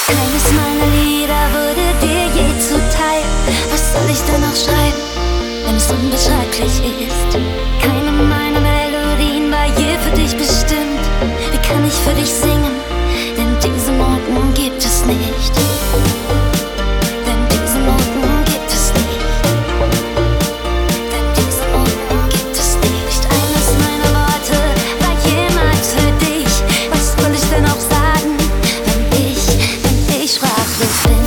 Keines meiner Lieder wurde dir je zuteil. Was soll ich denn noch schreiben, wenn es unbeschreiblich ist? Keine meiner Melodien war je für dich bestimmt. Wie kann ich für dich singen? Denn diese Noten gibt es nicht. Denn diese Noten gibt es nicht. Denn diese Noten gibt es nicht. Eines meiner Worte war jemals für dich. Was soll ich denn auch sagen, wenn ich sprachlos bin?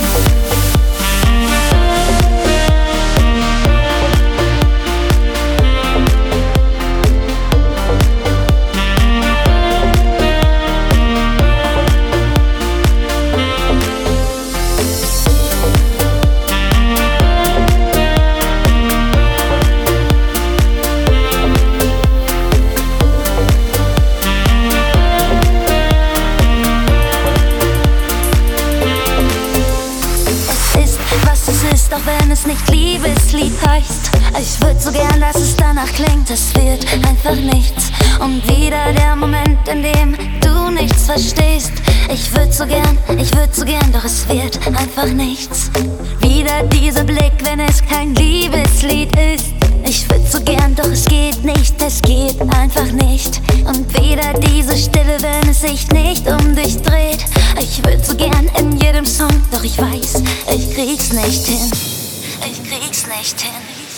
Auch wenn es nicht Liebeslied heißt. Ich würd so gern, dass es danach klingt. Es wird einfach nichts. Und wieder der Moment, in dem du nichts verstehst. Ich würd so gern, doch es wird einfach nichts. Wieder dieser Blick, wenn es kein Liebeslied ist. Ich würd so gern, doch es geht nicht, es geht einfach nicht. Und wieder diese Stille, wenn es sich nicht um dich dreht. Ich würd so gern in jedem Song, doch ich weiß, ich krieg's nicht hin. Ich krieg's nicht hin.